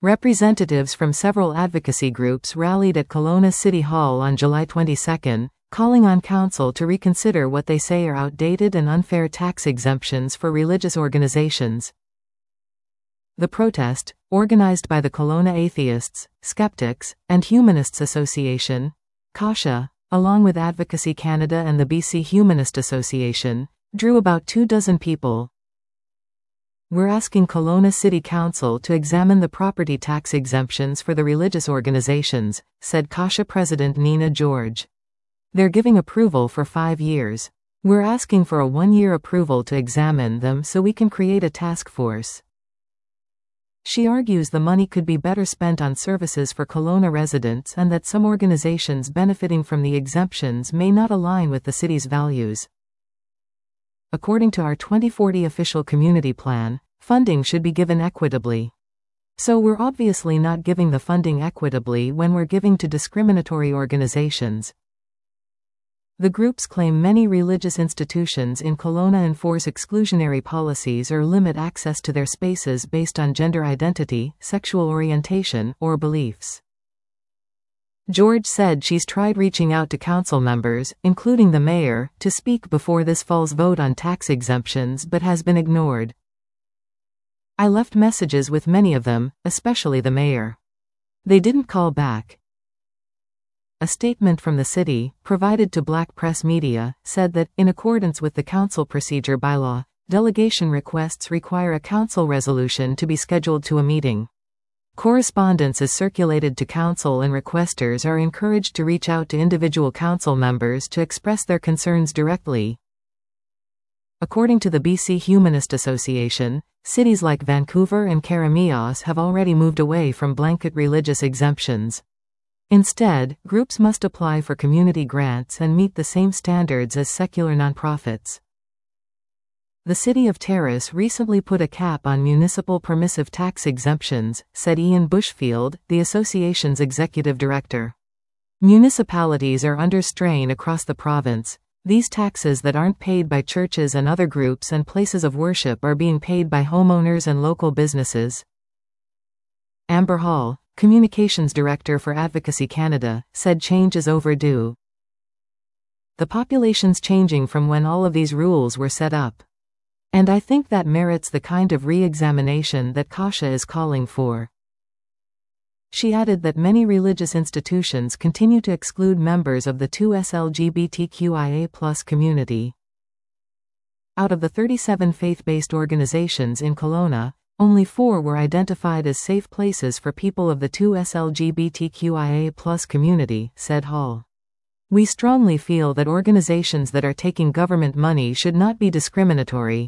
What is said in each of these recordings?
Representatives from several advocacy groups rallied at Kelowna City Hall on July 22, calling on Council to reconsider what they say are outdated and unfair tax exemptions for religious organizations. The protest, organized by the Kelowna Atheists, Skeptics, and Humanists Association, CASHA, along with Advocacy Canada and the BC Humanist Association, drew about 24 people. "We're asking Kelowna City Council to examine the property tax exemptions for the religious organizations," said CASHA President Nina George. "They're giving approval for 5 years. We're asking for a 1-year approval to examine them so we can create a task force." She argues the money could be better spent on services for Kelowna residents and that some organizations benefiting from the exemptions may not align with the city's values. "According to our 2040 official community plan, funding should be given equitably. So we're obviously not giving the funding equitably when we're giving to discriminatory organizations." The groups claim many religious institutions in Kelowna enforce exclusionary policies or limit access to their spaces based on gender identity, sexual orientation, or beliefs. George said she's tried reaching out to council members, including the mayor, to speak before this fall's vote on tax exemptions but has been ignored. "I left messages with many of them, especially the mayor. They didn't call back." A statement from the city, provided to Black Press Media, said that, in accordance with the council procedure bylaw, delegation requests require a council resolution to be scheduled to a meeting. Correspondence is circulated to council and requesters are encouraged to reach out to individual council members to express their concerns directly. According to the BC Humanist Association, cities like Vancouver and Karamios have already moved away from blanket religious exemptions. Instead, groups must apply for community grants and meet the same standards as secular nonprofits. The City of Terrace recently put a cap on municipal permissive tax exemptions, said Ian Bushfield, the association's executive director. "Municipalities are under strain across the province. These taxes that aren't paid by churches and other groups and places of worship are being paid by homeowners and local businesses." Amber Hall, Communications Director for Advocacy Canada, said change is overdue. "The population's changing from when all of these rules were set up. And I think that merits the kind of re-examination that CASHA is calling for." She added that many religious institutions continue to exclude members of the 2S LGBTQIA+ community. Out of the 37 faith-based organizations in Kelowna, only 4 were identified as safe places for people of the 2S LGBTQIA+ community, said Hall. "We strongly feel that organizations that are taking government money should not be discriminatory."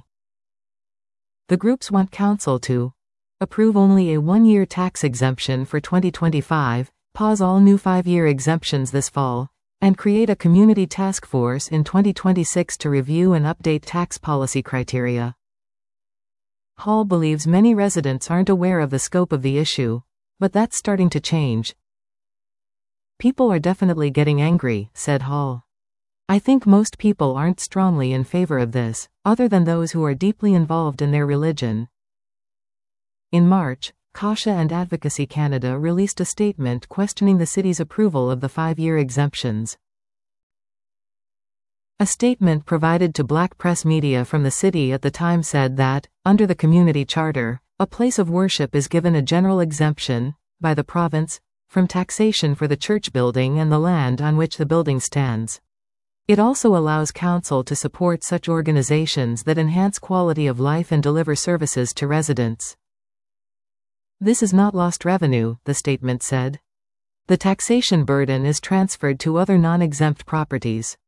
The groups want council to approve only a 1-year tax exemption for 2025, pause all new 5-year exemptions this fall, and create a community task force in 2026 to review and update tax policy criteria. Hall believes many residents aren't aware of the scope of the issue, but that's starting to change. "People are definitely getting angry," said Hall. "I think most people aren't strongly in favor of this, other than those who are deeply involved in their religion." In March, CASHA and Advocacy Canada released a statement questioning the city's approval of the 5-year exemptions. A statement provided to Black Press Media from the city at the time said that, under the community charter, a place of worship is given a general exemption, by the province, from taxation for the church building and the land on which the building stands. It also allows council to support such organizations that enhance quality of life and deliver services to residents. "This is not lost revenue," the statement said. "The taxation burden is transferred to other non-exempt properties.